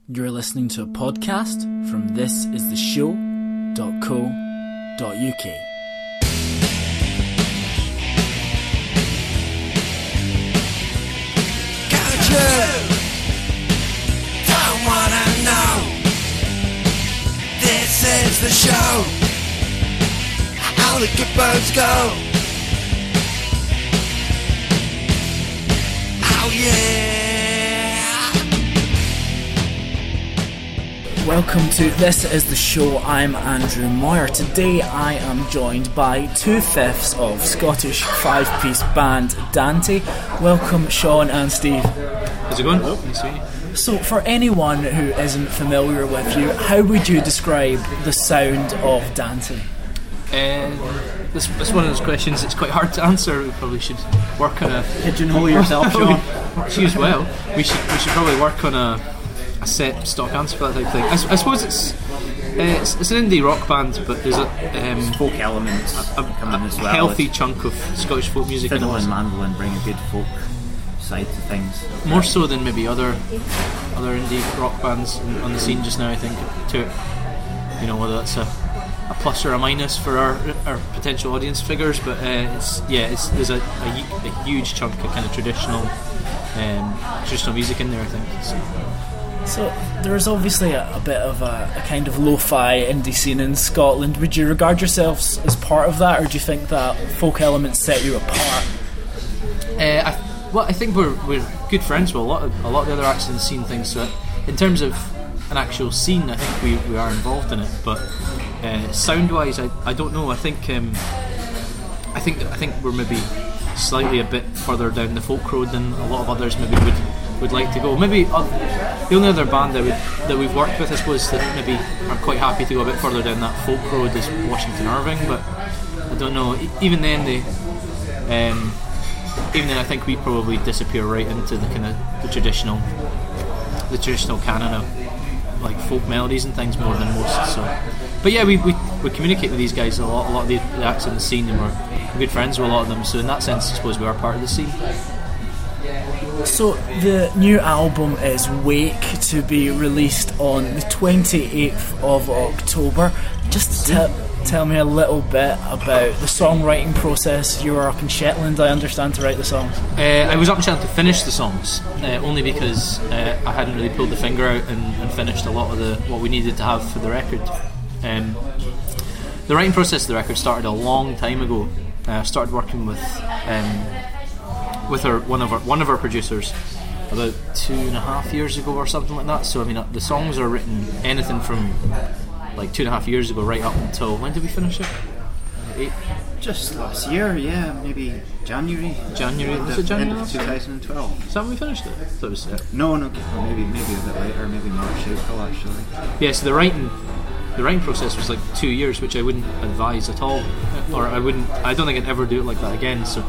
You're listening to a podcast from thisistheshow.co.uk. Don't wanna know. This is the show. How the good birds go. Oh yeah. Welcome to This Is The Show. I'm Andrew Moyer. Today I am joined by 2/5 of Scottish five-piece band Dante. Welcome Sean and Steve. How's it going? Nice to meet you. So for anyone who isn't familiar with you, how would you describe the sound of Dante? This is one of those questions that's quite hard to answer. We probably should work on a... Pigeonhole yourself, Sean. She as well. We should probably work on a set stock answer for that type of thing. I suppose it's an indie rock band, but there's a folk elements come in as well. Healthy chunk of Scottish folk music. Fiddle and mandolin bring a good folk side to things. More so than maybe other indie rock bands on the scene just now, I think, to it. You know, whether that's a plus or a minus for our potential audience figures, but there's a huge chunk of kind of traditional music in there, I think. So there's obviously a bit of a kind of lo-fi indie scene in Scotland. Would you regard yourselves as part of that, or do you think that folk elements set you apart? I think we're good friends with a lot of the other acts in the scene things. So in terms of an actual scene, I think we are involved in it. But sound-wise, I don't know. I think we're maybe slightly a bit further down the folk road than a lot of others maybe would like to go. Maybe the only other band that we've worked with, I suppose, that maybe are quite happy to go a bit further down that folk road is Washington Irving. But I don't know. Even then, I think we probably disappear right into the kind of the traditional canon of like folk melodies and things more than most. So, but yeah, we communicate with these guys a lot of the acts in the scene, and we're good friends with a lot of them. So in that sense, I suppose we are part of the scene. So the new album is Wake, to be released on the 28th of October. Just tell me a little bit about the songwriting process. You were up in Shetland, I understand, to write the songs. I was up in Shetland to finish the songs, only because I hadn't really pulled the finger out and finished a lot of what we needed to have for the record. The writing process of the record started a long time ago. I started working with one of our producers about 2.5 years ago or something like that. So I mean, the songs are written anything from like 2.5 years ago right up until, when did we finish it? Just last year, yeah, maybe January. Was it January? End of 2012. Is that when we finished it? I thought it was No, maybe a bit later, maybe March, April actually. Yeah, so the writing process was like 2 years, which I wouldn't advise at all, or I don't think I'd ever do it like that again. So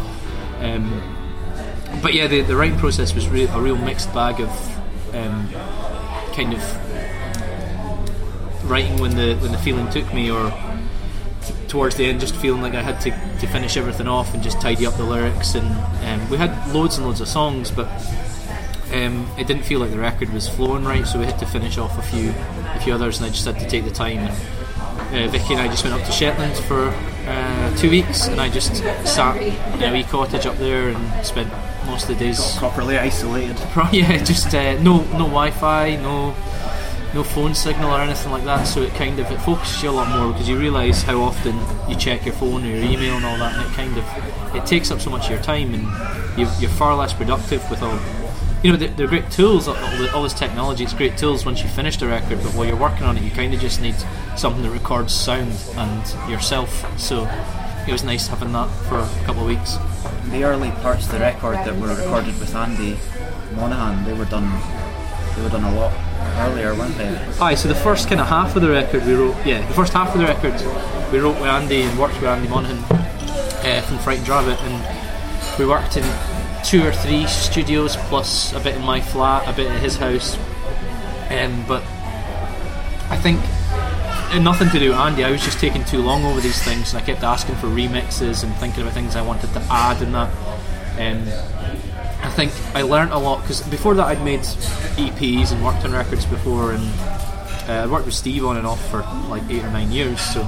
but yeah, the writing process was a real mixed bag of kind of writing when the feeling took me, or towards the end just feeling like I had to finish everything off and just tidy up the lyrics, and we had loads and loads of songs, but it didn't feel like the record was flowing right, so we had to finish off a few others, and I just had to take the time. And Vicky and I just went up to Shetland for 2 weeks, and I just sat in a wee cottage up there and spent most of the days properly isolated. Yeah, just no Wi-Fi, no phone signal or anything like that. So it focuses you a lot more, because you realise how often you check your phone or your email and all that, and it takes up so much of your time, and you're far less productive with all. You know, they're great tools, all this technology. It's great tools once you finish the record, but while you're working on it, you kind of just need something that records sound and yourself. So it was nice having that for a couple of weeks. The early parts of the record that were recorded with Andy Monaghan, they were done a lot earlier, weren't they? Aye, so the first kind of half of the record we wrote. Yeah, the first half of the record we wrote with Andy and worked with Andy Monaghan from Frightened Rabbit, and we worked in 2 or 3 studios, plus a bit in my flat, a bit at his house. But I think nothing to do with Andy. I was just taking too long over these things, and I kept asking for remixes and thinking about things I wanted to add in that. I think I learnt a lot, because before that I'd made EPs and worked on records before, and I worked with Steve on and off for like 8 or 9 years, so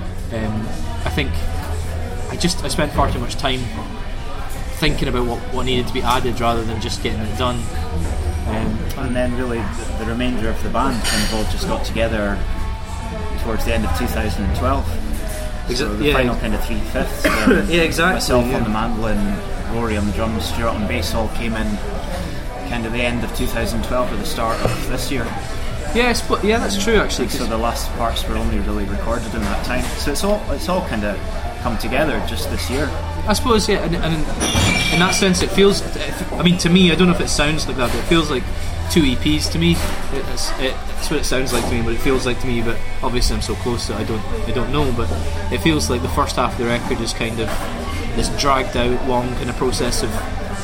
I think I spent far too much time thinking about what needed to be added rather than just getting it done. And then really the remainder of the band kind of all just got together towards the end of 2012. So the final kind of 3/5. Yeah, exactly. Myself on the mandolin, Rory on the drums, Stuart on bass all came in kind of the end of 2012 or the start of this year. Yeah, that's true actually. So the last parts were only really recorded in that time. So it's all kind of come together just this year. I suppose, yeah, and in that sense it feels, I mean, to me, I don't know if it sounds like that, but it feels like 2 EPs to me. It's what it sounds like to me, but it feels like to me, but obviously I'm so close that I don't know, but it feels like the first half of the record is kind of this dragged out, long kind of process of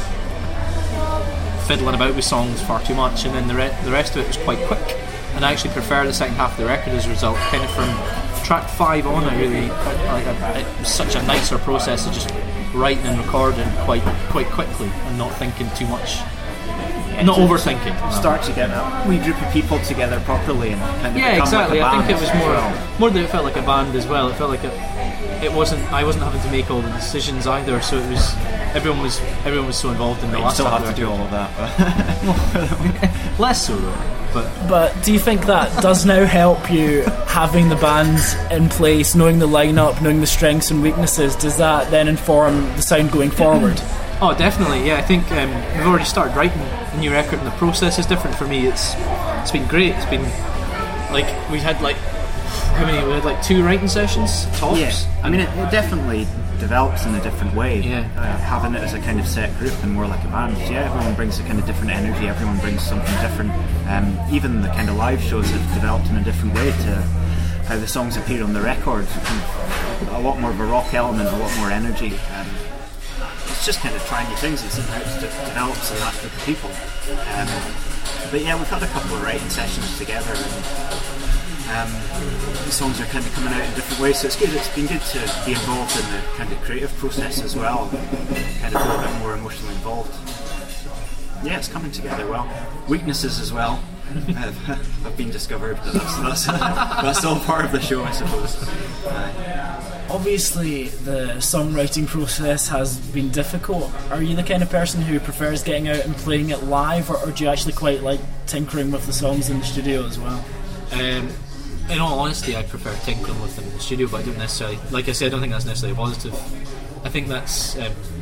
fiddling about with songs far too much, and then the rest of it was quite quick, and I actually prefer the second half of the record as a result. Kind of from track 5 on, I really like it was such a nicer process of just writing and recording quite quickly and not thinking too much, not overthinking. Start to get a wee group of people together properly and kind of become exactly. like a band. I think it was more that it felt like a band as well. It felt like I wasn't having to make all the decisions either, so it was everyone was so involved in the last. You still have to do all of that, but less so though. But do you think that does now help you, having the band in place, knowing the lineup, knowing the strengths and weaknesses? Does that then inform the sound going forward? Oh, definitely. Yeah, I think we've already started writing a new record, and the process is different for me. It's been great. It's been like we had like 2 writing sessions tops. Yeah, I mean it definitely develops in a different way. Yeah. Having it as a kind of set group and more like a band. Yeah, everyone brings a kind of different energy. Everyone brings something different. Even the kind of live shows have developed in a different way to how the songs appear on the record. A lot more of a rock element, a lot more energy. It's just kind of trying new things and seeing how it develops in that group of people. But yeah, we've had a couple of writing sessions together, and the songs are kind of coming out in different ways, so it's good. It's been good to be involved in the kind of creative process as well, kind of a little bit more emotionally involved. Yeah, it's coming together well. Weaknesses as well have been discovered, but that's all part of the show, I suppose. Obviously the songwriting process has been difficult. Are you the kind of person who prefers getting out and playing it live, or do you actually quite like tinkering with the songs in the studio as well? In all honesty, I prefer tinkering with them in the studio, but I don't necessarily, like I said, I don't think that's necessarily positive. I think that's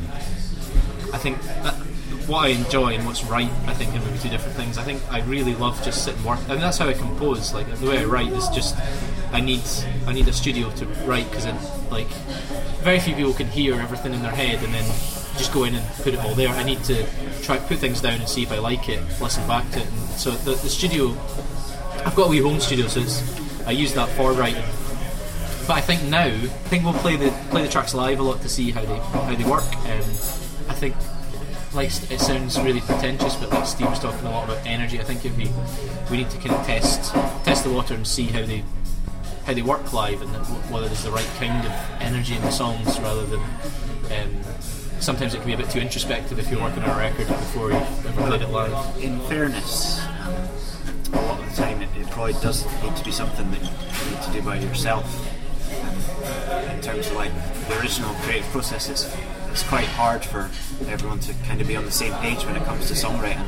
what I enjoy and what's right, I think, are maybe 2 different things. I think I really love just sitting and work, and that's how I compose. Like the way I write is just I need a studio to write, because like very few people can hear everything in their head and then just go in and put it all there. I need to try to put things down and see if I like it, listen back to it. And so the studio, I've got a wee home studio, so I use that for writing. But I think we'll play the tracks live a lot to see how they work. I think, like, it sounds really pretentious, but like Steve was talking a lot about energy. I think we need to kind of test the water and see how they work live, and whether there's the right kind of energy in the songs, rather than sometimes it can be a bit too introspective if you're working on a record before you've ever played it live. In fairness, a lot of the time it probably does need to be something that you need to do by yourself. In terms of like the original creative process, it's quite hard for everyone to kind of be on the same page when it comes to songwriting.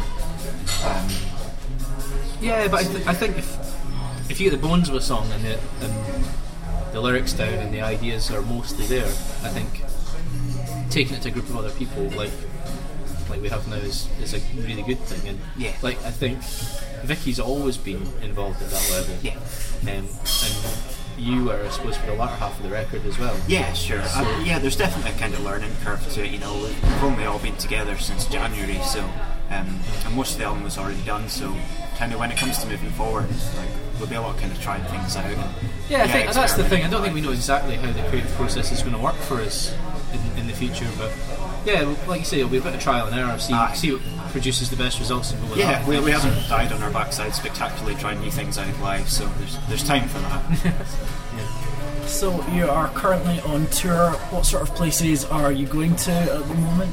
Yeah, but I think if you get the bones of a song and the lyrics down and the ideas are mostly there, I think taking it to a group of other people like we have now is a really good thing. And yeah, like I think Vicky's always been involved at that level. Yeah, and you are, I suppose, for the latter half of the record as well. Yeah, sure. So, yeah, there's definitely a kind of learning curve to it. You know, we've only all been together since January, so and most of the album was already done. So, kind of when it comes to moving forward, like there'll be a lot of kind of trying things out. Yeah, I think that's the thing. I don't think we know exactly how the creative process is going to work for us in the future, but yeah, like you say, it'll be a bit of trial and error. See what produces the best results and go with that. We haven't died on our backside spectacularly trying new things out live, so there's time for that. Yeah. So you are currently on tour. What sort of places are you going to at the moment?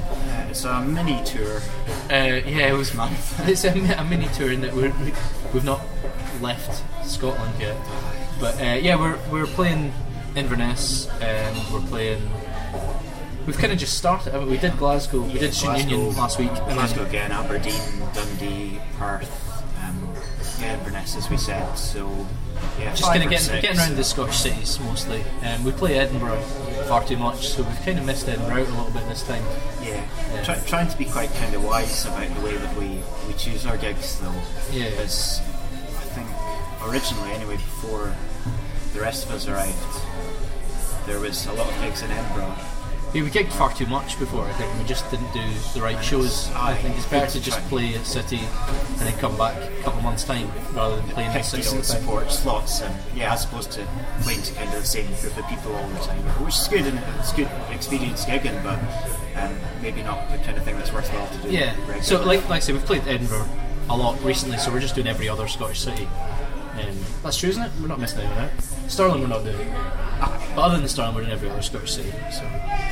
It's a mini tour. It was it's a mini tour in that we've not left Scotland yet. But we're playing Inverness, and we're playing. We've kind of just started. We did Glasgow, we did St Union last week. Glasgow again, Aberdeen, Dundee, Perth, Inverness, as we said. So just kind of getting around the Scottish cities mostly. We play Edinburgh far too much, so we've kind of missed Edinburgh out a little bit this time. Trying to be quite kind of wise about the way that we choose our gigs, though. Because I think originally, anyway, before the rest of us arrived, there was a lot of gigs in Edinburgh. We gigged far too much before, I think. We just didn't do the right shows. I think it's better to just play at City and then come back a couple of months' time rather than playing at City all the time. Support slots, and as opposed to playing to kind of the same group of people all the time, which is good, and it's good experience gigging, but maybe not the kind of thing that's worthwhile to do. Regularly. So like I say, we've played Edinburgh a lot recently, so we're just doing every other Scottish city. That's true, isn't it? We're not missing out on it. Stirling we're not doing. But other than Stirling, we're in every other Scottish city. So.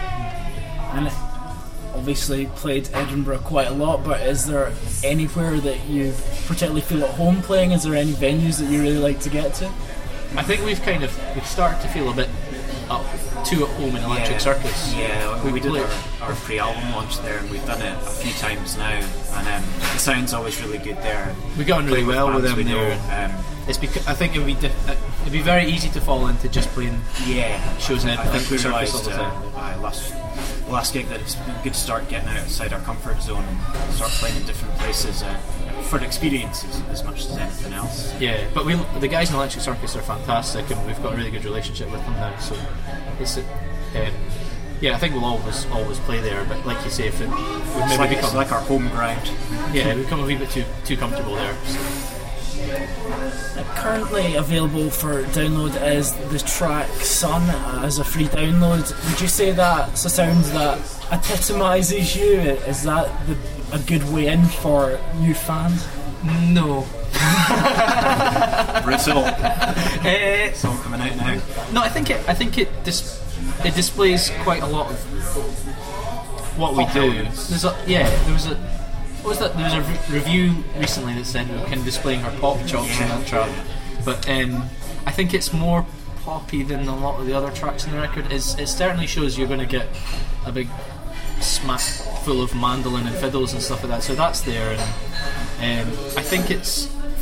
And obviously played Edinburgh quite a lot, but is there anywhere that you particularly feel at home playing? Is there any venues that you really like to get to? I think we've started to feel a bit too at home in Electric Circus. We did our pre-album launch there, and we've done it a few times now, and the sound's always really good there. We got on really well with them there. It's because I think it'd be very easy to fall into just playing shows in Electric Circus all the time. Last gig that it's been good to start getting outside our comfort zone and start playing in different places for experiences as much as anything else. Yeah, but the guys in Electric Circus are fantastic, and we've got a really good relationship with them now. So it's I think we'll always play there. But like you say, if we've maybe become like our home ground. We've become a wee bit too comfortable there. So. Currently available for download is the track Sun as a free download. Would you say that's a sound that epitomises you? Is that a good way in for new fans? No. Brutal. It's all coming out now. No, I think it displays quite a lot of what we do. There was a review recently that said we were kind of displaying our pop chops in that track, but I think it's more poppy than a lot of the other tracks in the record. It certainly shows you're going to get a big smack full of mandolin and fiddles and stuff like that, so that's there, and I think it's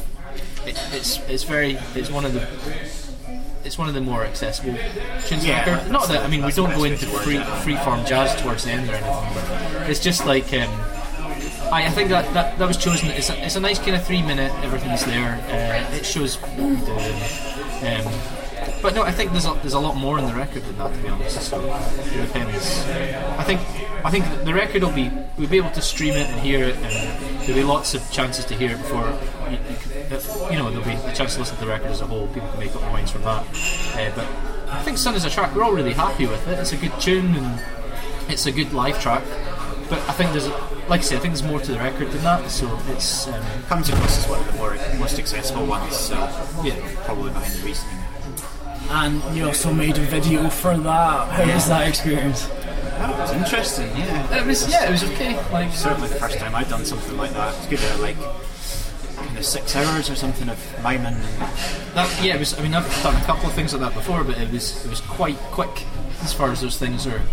one of the more accessible tunes in the record. Not that, I mean, we don't go into freeform jazz towards the end or anything, but it's just like I think that was chosen. It's a nice kind of 3 minute. Everything's there. It shows what we do. But no, I think there's a lot more in the record than that, to be honest. So it depends. I think the record we'll be able to stream it and hear it, and there'll be lots of chances to hear it before. There'll be a chance to listen to the record as a whole. People can make up their minds from that. But I think Sun is a track we're all really happy with it. It's a good tune and it's a good live track. But I think there's more to the record than that, so it's comes across as one of the most accessible ones, so probably behind the reasoning. And you also made a video for that. How was that experience? Oh, it was interesting, It was okay. Like, certainly the first time I'd done something like that. It's good to like kind of 6 hours or something of miming. It was. I mean, I've done a couple of things like that before, but it was quite quick as far as those things are.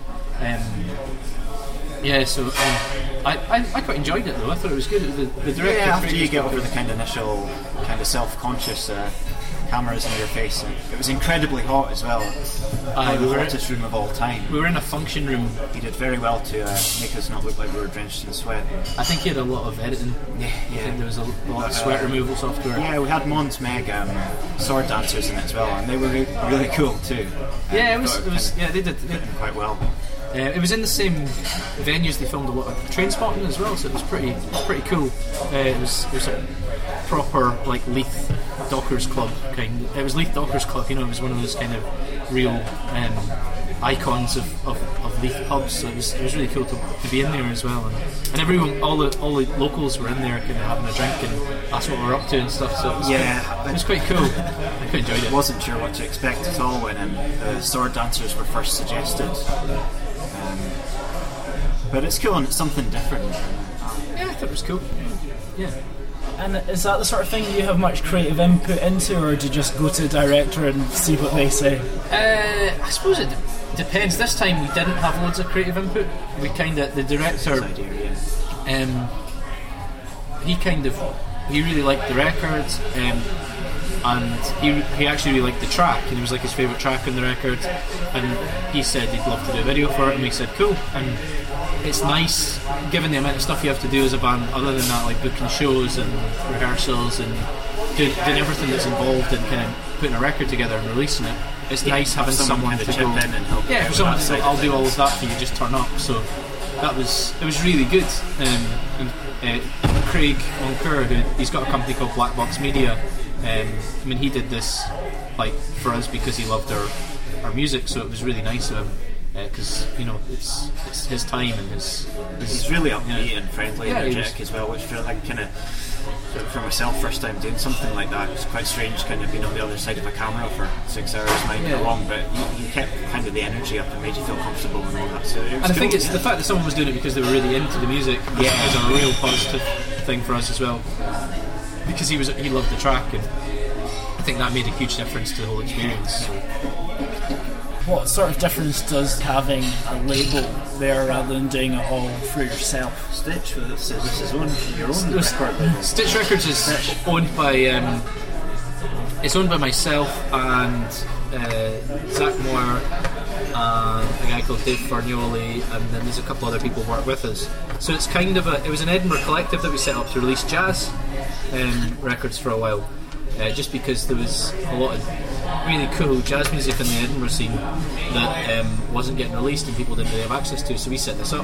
So I quite enjoyed it though. I thought it was good. The director after you get over the kind of initial kind of self-conscious cameras in your face, and it was incredibly hot as well. We were the hottest room of all time. We were in a function room. He did very well to make us not look like we were drenched in sweat. I think he had a lot of editing. I think there was a lot of sweat removal software. Yeah, we had Mons Meg sword dancers in it as well, and they were really cool too. They did quite well. It was in the same venues they filmed a lot of Trainspotting as well, so it was pretty cool. It was a proper like Leith Dockers Club kind. It was Leith Dockers Club, it was one of those kind of real icons of Leith pubs. So it was really cool to be in there as well, and everyone, all the locals were in there kind of having a drink and that's what we're up to and stuff. So it was quite cool. I quite enjoyed it. I wasn't sure what to expect at all when the sword dancers were first suggested. But it's cool and it's something different. Yeah, I thought it was cool. Yeah. And is that the sort of thing you have much creative input into, or do you just go to the director and see what they say? I suppose it depends. This time we didn't have loads of creative input. We kind of, the director, he really liked the record, and he actually really liked the track, and it was like his favourite track on the record, and he said he'd love to do a video for it, and we said cool. And it's nice, given the amount of stuff you have to do as a band, other than that, like booking shows and rehearsals and doing everything that's involved in kind of putting a record together and releasing it. It's nice having someone to go, yeah, for someone to say, I'll do all of that for you, just turn up. So it was really good. Craig Moncur, he's got a company called Black Box Media. I mean, he did this like for us because he loved our music, so it was really nice of him. Because it's his time and he's really upbeat and friendly and energetic as well, which felt like kind of for myself, first time doing something like that. It was quite strange, kind of being on the other side of a camera for 6 hours, might be long, but you kept kind of the energy up and made you feel comfortable and all that. So it was I think it's the fact that someone was doing it because they were really into the music is a real positive thing for us as well, because he loved the track, and I think that made a huge difference to the whole experience. So. What sort of difference does having a label there rather than doing it all for yourself? Stitch, this is your own record label. Stitch Records is owned by myself and Zach Moore and a guy called Dave Farnioli, and then there's a couple other people who work with us. So it's kind of it was an Edinburgh collective that we set up to release jazz records for a while, just because there was a lot of really cool jazz music in the Edinburgh scene that wasn't getting released and people didn't really have access to, so we set this up,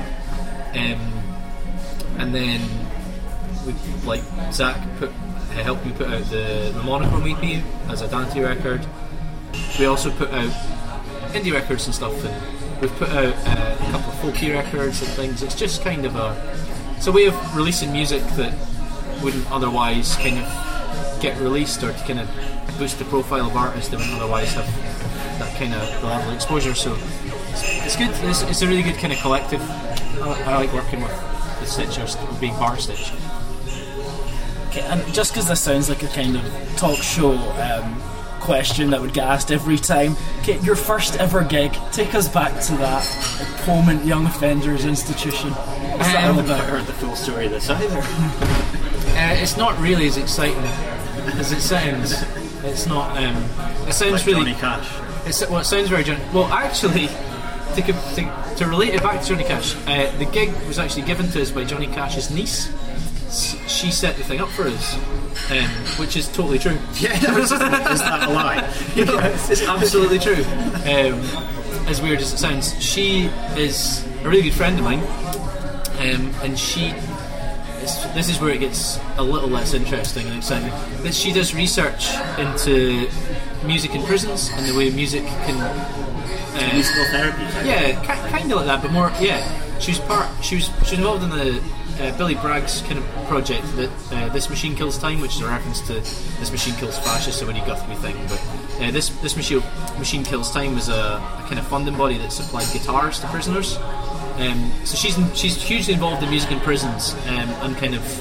and then we, like, Zach helped me put out the Monochrome EP as a Dante record. We also put out indie records and stuff, and we've put out a couple of folky records and things. It's just kind of it's a way of releasing music that wouldn't otherwise kind of get released, or to kind of boost the profile of artists that wouldn't otherwise have that kind of level of exposure. So it's good. It's a really good kind of collective. I like working with Stitch, or being part of Stitch. Okay, and just because this sounds like a kind of talk show question that would get asked every time, okay, your first ever gig, take us back to that at Pullman Young Offenders Institution. What's that all about? I heard the full story of this either. It's not really as exciting as it sounds. It's not. It sounds like really. Johnny Cash. It sounds very Johnny. Well, actually, to relate it back to Johnny Cash, the gig was actually given to us by Johnny Cash's niece. She set the thing up for us, which is totally true. Yeah, is that a lie? It's absolutely true. As weird as it sounds, she is a really good friend of mine, and this is where it gets a little less interesting and exciting. That she does research into music in prisons and the way music can musical therapy. Yeah, kind of like that, but more. Yeah, she was involved in the Billy Bragg's kind of project that This Machine Kills Time, which is a reference to This Machine Kills Fascists, so any Guthrie thing. But this Machine Kills Time was a kind of funding body that supplied guitars to prisoners. So she's hugely involved in music in prisons, and kind of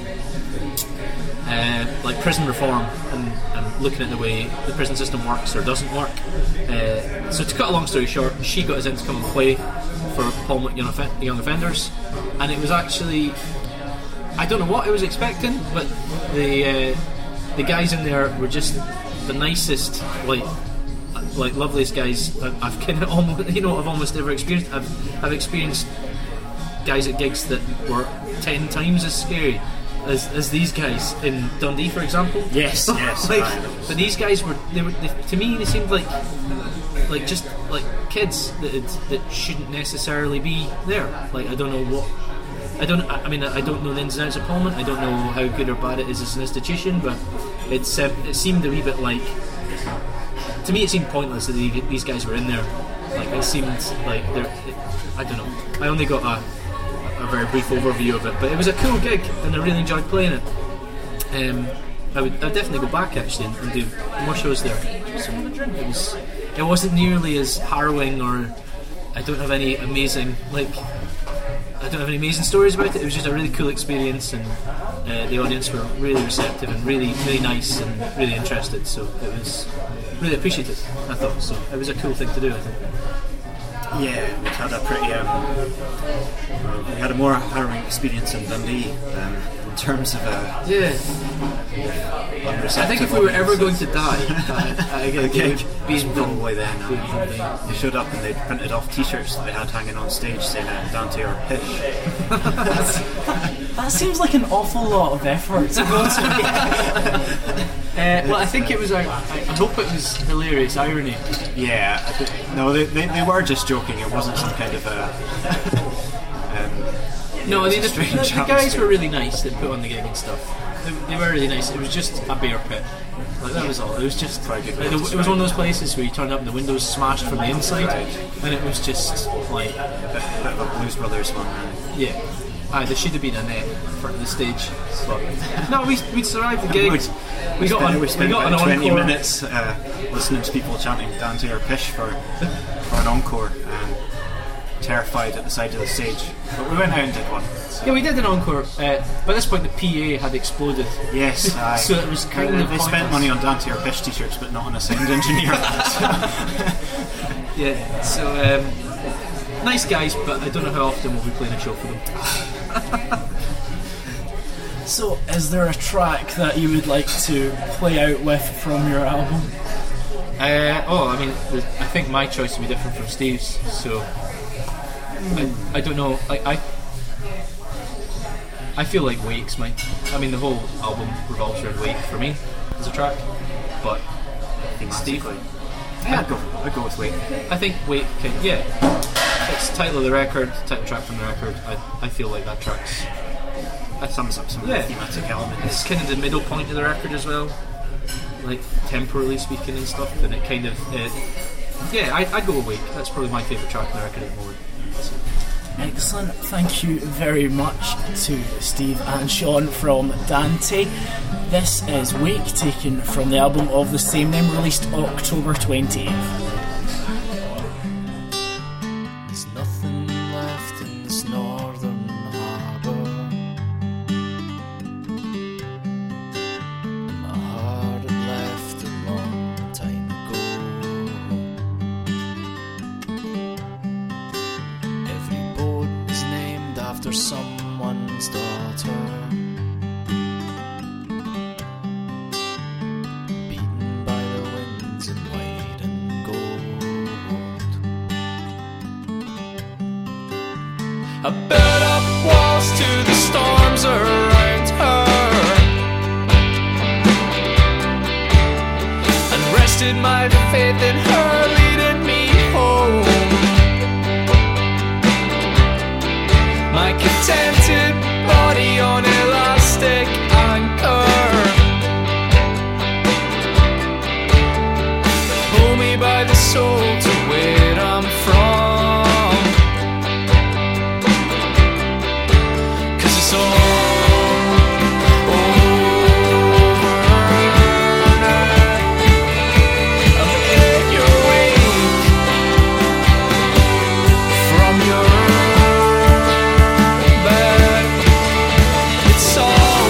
like prison reform and looking at the way the prison system works or doesn't work. So to cut a long story short, she got us in to come and play for Pullman Young Offenders, and it was actually, I don't know what I was expecting, but the guys in there were just the nicest, like loveliest guys I've kind of almost ever experienced. I've experienced guys at gigs that were 10 times as scary as these guys in Dundee, for example. Yes. But these guys were to me they seemed like just like kids that shouldn't necessarily be there. Like, I don't know the ins and outs of Pullman. I don't know how good or bad it is as an institution, but it seemed a wee bit like, to me it seemed pointless that these guys were in there. Like, it seemed like I don't know. I only got a very brief overview of it, but it was a cool gig and I really enjoyed playing it. I'd definitely go back actually and do more shows there. It wasn't nearly as harrowing, or I don't have any amazing don't have any amazing stories about it. It was just a really cool experience, and the audience were really receptive and really, really nice and really interested. So it was really appreciated, I thought. So it was a cool thing to do, I think. Yeah, we had a pretty we had a more harrowing experience in Dundee in terms of I think if we were ever going to die at a gig, being probably then they showed up and they printed off T-shirts that they had hanging on stage saying Dante or Pish. That seems like an awful lot of effort to go to. Well, I think it was I hope it was hilarious irony. Yeah, no, they were just joking. It wasn't some kind of no, the guys were really nice that put on the gig and stuff. They were really nice. It was just a bear pit. Like, that was all. It was just it was one of those places where you turn up and the windows smashed from the inside, and it was just like a bit of a Blues Brothers one. Yeah. There should have been a net for the stage. But no, we survived the gig. We got about 20 encore. minutes listening to people chanting Dante or Pish for an encore. Terrified at the side of the stage, but we went out and did one. So. Yeah, we did an encore. By this point, the PA had exploded. Yes, so it was kind of. They spent money on Dante or Pish t-shirts, but not on a sound engineer. Yeah, so nice guys, but I don't know how often we'll be playing a show for them. So, is there a track that you would like to play out with from your album? I think my choice would be different from Steve's. So. I don't know. I feel like Wake's mine. I mean, the whole album revolves around Wake for me as a track. But Steve, I'd go with Wake. I think Wake can. Yeah, it's the title of the record, title track from the record. I feel like that sums up some of the thematic elements. It's kind of the middle point of the record as well, like temporally speaking and stuff. And it kind of I'd go with Wake. That's probably my favourite track on the record at the moment. Excellent. Thank you very much to Steve and Sean from Dante. This is Wake, taken from the album of the same name, released October 20th. There's nothing left in this northern harbour. My heart had left a long time ago. Every boat is named after someone's daughter. Beaten by the winds in white and gold. I built up walls to the storms around her, and rested my faith in her leading me home. My contented body on elastic anchor, pull me by the soul to where I'm from. 'Cause it's all over now. I'm in your wake from your back. It's all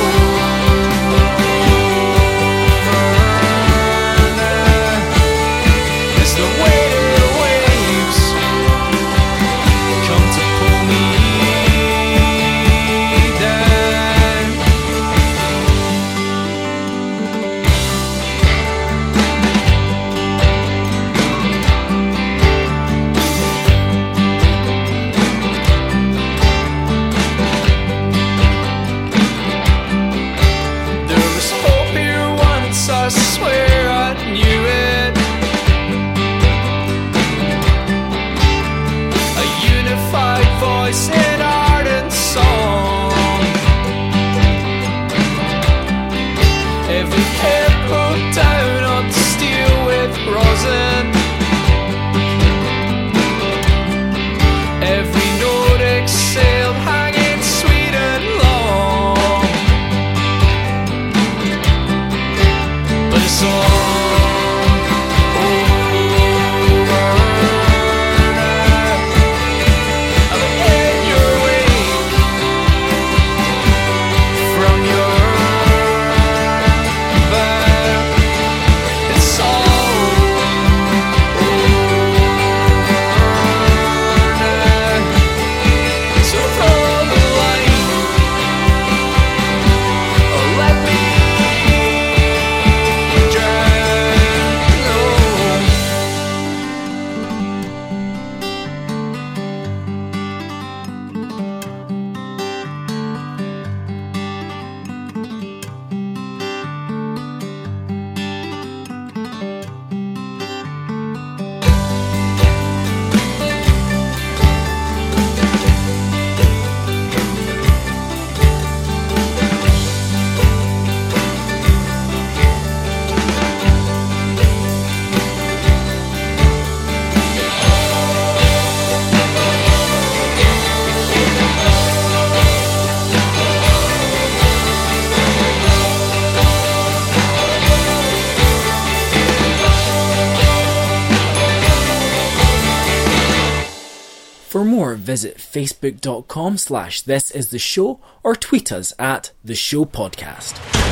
over now. As the weight of the waves come to pull me down. There was hope here once, I swear I knew it. A unified voice in art and song. Every hair put down on steel with rosin. Every note exhaled, hanging sweet and long. But it's all over now. I'm in your wake For more, visit facebook.com/thisistheshow or tweet us at The Show Podcast.